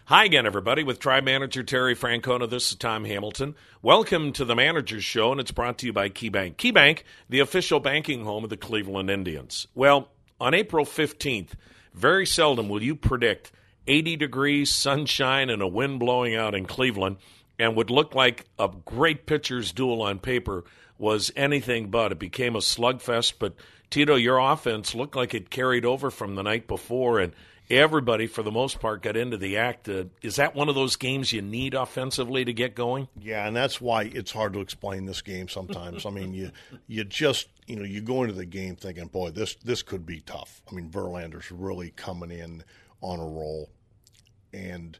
Hi again, everybody. With Tribe Manager Terry Francona, this is Tom Hamilton. Welcome to the Manager's Show, and it's brought to you by KeyBank. KeyBank, the official banking home of the Cleveland Indians. Well, on April 15th, very seldom will you predict 80 degrees, sunshine, and a wind blowing out in Cleveland, and would look like a great pitcher's duel on paper was anything but. It became a slugfest, but Tito, your offense looked like it carried over from the night before, and everybody, for the most part, got into the act. Is that one of those games you need offensively to get going? Yeah, and that's why it's hard to explain this game sometimes. I mean, you just, you go into the game thinking, boy, this could be tough. I mean, Verlander's really coming in on a roll. And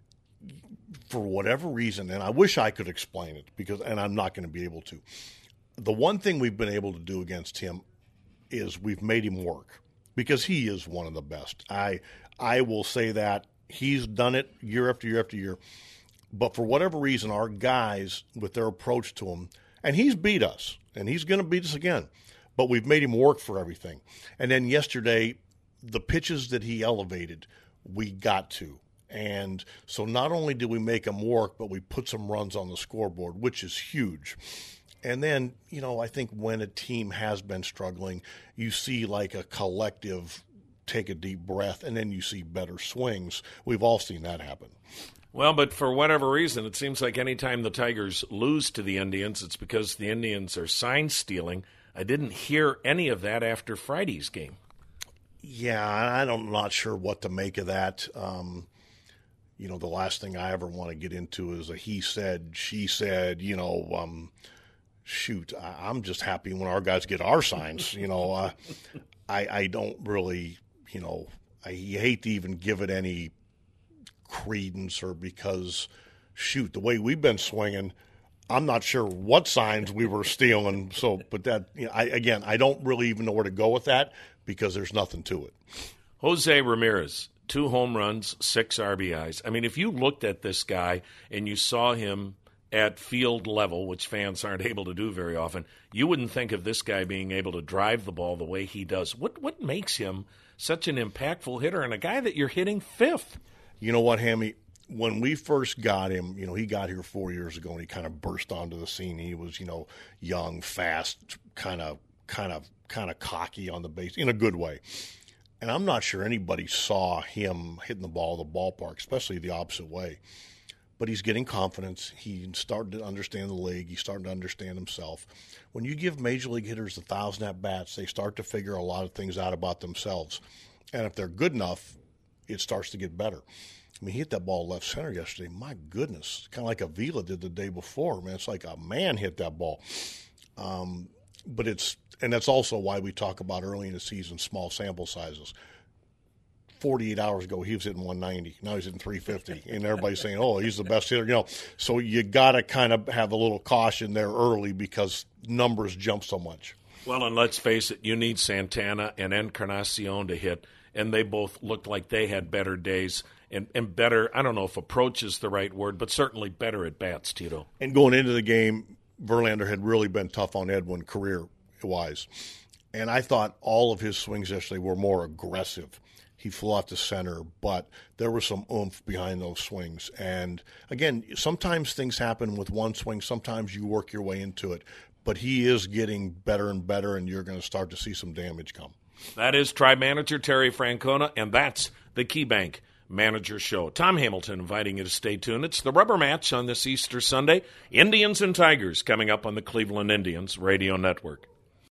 for whatever reason, and I wish I could explain it, and I'm not going to be able to, the one thing we've been able to do against him is we've made him work. Because he is one of the best. I will say that. He's done it year after year after year. But for whatever reason, our guys, with their approach to him, and he's beat us, and he's going to beat us again, but we've made him work for everything. And then yesterday, the pitches that he elevated, we got to. And so not only did we make him work, but we put some runs on the scoreboard, which is huge. And then, I think when a team has been struggling, you see like a collective take a deep breath, and then you see better swings. We've all seen that happen. Well, but for whatever reason, it seems like anytime the Tigers lose to the Indians, it's because the Indians are sign stealing. I didn't hear any of that after Friday's game. Yeah, I'm not sure what to make of that. The last thing I ever want to get into is a he said, she said, shoot, I'm just happy when our guys get our signs. I don't really, I hate to even give it any credence because, shoot, the way we've been swinging, I'm not sure what signs we were stealing. So, but that, I don't really even know where to go with that because there's nothing to it. Jose Ramirez, 2 home runs, 6 RBIs. I mean, if you looked at this guy and you saw him at field level, which fans aren't able to do very often, you wouldn't think of this guy being able to drive the ball the way he does. What makes him such an impactful hitter and a guy that you're hitting 5th? You know what, Hammy? When we first got him, he got here 4 years ago, and he kind of burst onto the scene. He was, young, fast, kind of cocky on the base in a good way. And I'm not sure anybody saw him hitting the ball at the ballpark, especially the opposite way. But he's getting confidence. He's starting to understand the league. He's starting to understand himself. When you give major league hitters 1,000 at-bats, they start to figure a lot of things out about themselves. And if they're good enough, it starts to get better. I mean, he hit that ball left center yesterday. My goodness, kind of like Avila did the day before. Man, it's like a man hit that ball. And that's also why we talk about early in the season small sample sizes. 48 hours ago, he was hitting 190. Now he's hitting 350. And everybody's saying, oh, he's the best hitter. So you got to kind of have a little caution there early because numbers jump so much. Well, and let's face it, you need Santana and Encarnacion to hit, and they both looked like they had better days and better, I don't know if approach is the right word, but certainly better at bats, Tito. And going into the game, Verlander had really been tough on Edwin career-wise. And I thought all of his swings yesterday were more aggressive. He flew out to center, but there was some oomph behind those swings. And, again, sometimes things happen with one swing. Sometimes you work your way into it. But he is getting better and better, and you're going to start to see some damage come. That is Tribe Manager Terry Francona, and that's the KeyBank Manager Show. Tom Hamilton inviting you to stay tuned. It's the rubber match on this Easter Sunday. Indians and Tigers coming up on the Cleveland Indians Radio Network.